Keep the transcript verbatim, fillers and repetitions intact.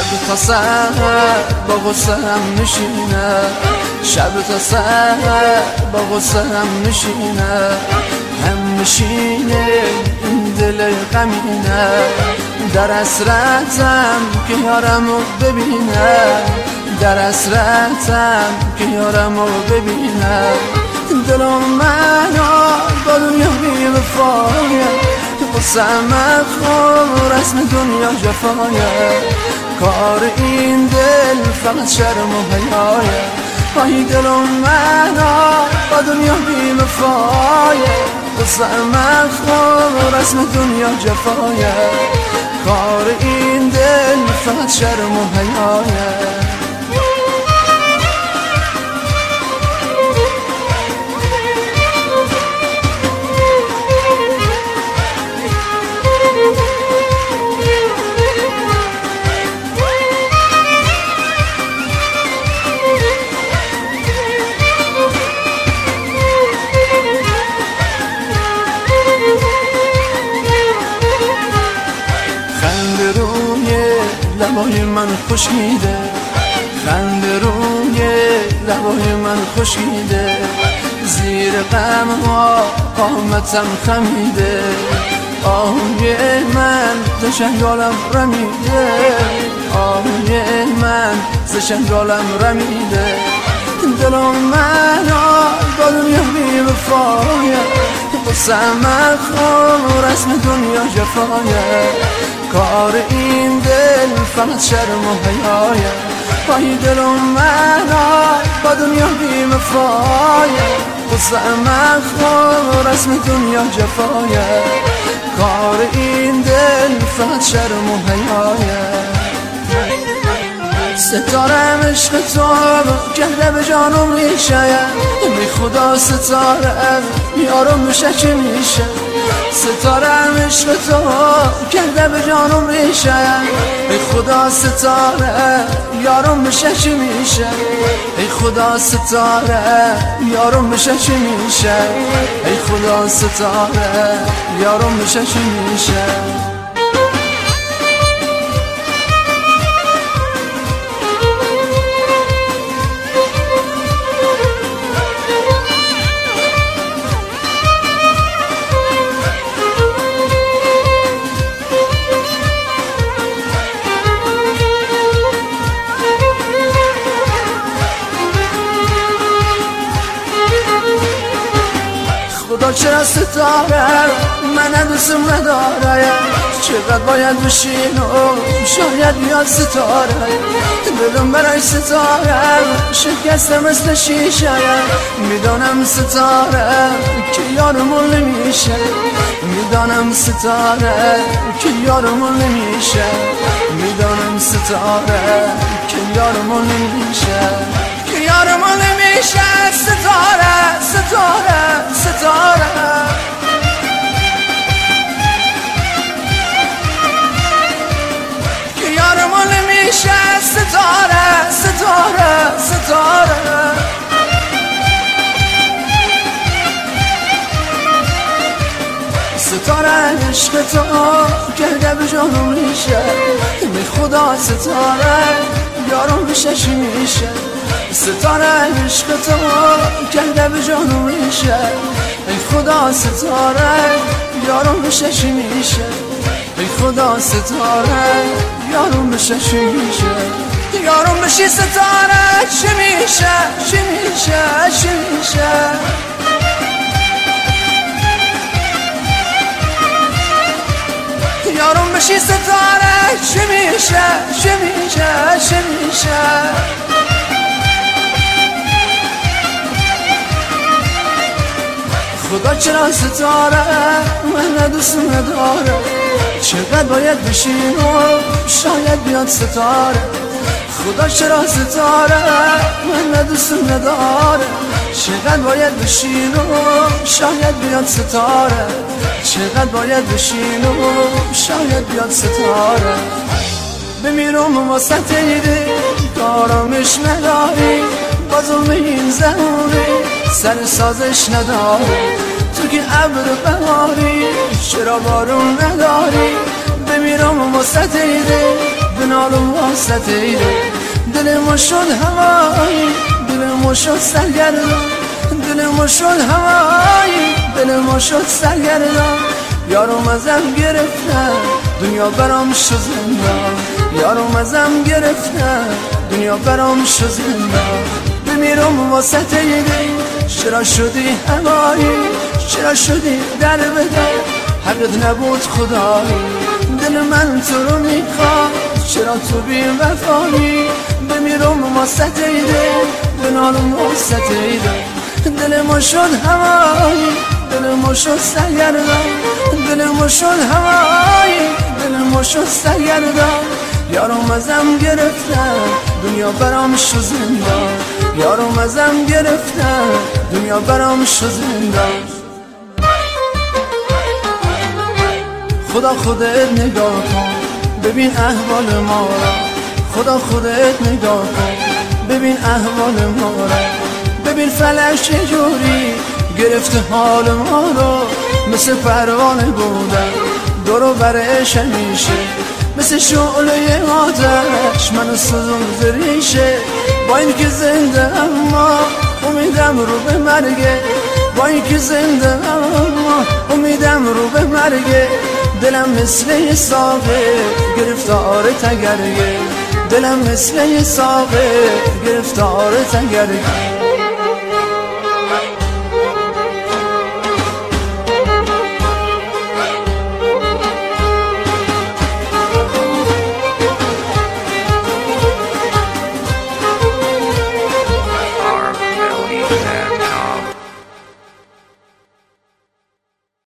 تا سحر با غصه هم میشینه، شب تا سحر با غصه هم میشینه، هم میشینه این دل غمینه، در حسرتم که یارمو ببینه، در حسرتم که یارمو ببینه. دلم منو با دنیا بی وفایه، قصه‌ام خور رسم دنیا جفایه، کار این دل فقط شرم و حیایه. وای دلم منو با دنیا بی وفایه، قصه‌ام خور رسم دنیا جفایه، کار این دل فقط شرم و حیایه. لبای من خشکیده، خنده روی لبای من خشکیده، زیر غم ها قامتم خمیده، آهوی من ز شنگالم رمیده، آهوی من ز شنگالم رمیده. دلم منو با دنیا بی وفایه، قصه‌ام خور رسم دنیا جفایه، کار این دل فقط شرم و حیایه. وای دلم منو با دنیا بی وفایه، قصه‌ام خور رسم دنیا جفایه، کار این دل فقط شرم و حیایه. ستارم عشق تو کرده به جانم ریشه، بی خدا ستارم یارم میشه چی میشه، ستارم عشق تو کرده به جانم ریشه، ای خدا ستاره یارم میشه چی میشه، ای خدا ستاره یارم میشه چی میشه، ای خدا ستاره یارم میشه چی میشه. خدا چرا ستاره من دوستم نداره، چقدر باید بشین و شاید بیاد ستاره، بدون برای ستاره شکسته مثل شیشه، میدانم ستاره که یارمون نمیشه، میدانم ستاره که یارمون نمیشه، میدانم ستاره که یارمون نمیشه، که یارمون نمیشه. ستاره ستاره ستاره که یارمون نمیشه، ستاره ستاره ستاره ستاره عشق تو کرده به جانم ریشه، به خدا ستاره یارم میشه چی میشه، ستاره عشق تو کرده به جانم ریشه، ای خدا ستاره یارم میشه چی میشه، ای خدا ستاره یارم میشه چی میشه، یارم بشی ستاره چی میشه چی میشه چی میشه. یارم بشی ستاره چی میشه چی میشه چی میشه. خدا چرا ستاره من دوست نداره، چقدر باید بشین و شاید بیاد ستاره، خدا چرا ستاره من دوست نداره، چقدر باید بشین و شاید بیاد ستاره، چقدر باید بشین و شاید بیاد ستاره. بمیرم واسه تیره کارامش نداری، بازم این زهوری سر سازش نداری، تو که ابر بهاری چرا بارون نداری. بمیرم واسه تیره بنالم واسطیده دل ما شد هوایی دل ما شد سرگردان دل ما شد هوایی دل ما شد سرگردان یارم ازم گرفتن دنیا برام شد زندان یارم ازم گرفتن دنیا برام شد زندان بمیرم واسطیده چرا شدی هوایی چرا شدی در بدر حقت نبود خدایی دل من تو رو میخواد چرا تو بی وفایی بمیرم واسطیده بنالم واسطیده دل ما شد هوایی دل ما شد سرگردان دل ما شد هوایی دل ما شد سرگردان یارم ازم گرفتن دنیا برام شد زندان یارم ازم گرفتن دنیا برام شد زندان خدا خودت نگاه کن ببین احوال ما را خدا خودت نگاه کن ببین احوال ما را ببین فلک چجوری گرفته حال ما رو مثل پروانه بودن دورو برش همیشه مثل شعله آتش منو سوزون ریشه با این که زنده اما امیدم رو به مرگه با این که زنده اما امیدم رو به مرگه دلم مثل یه ساقه گرفتار تگرگه دلم مثل یه ساقه گرفتار تگرگه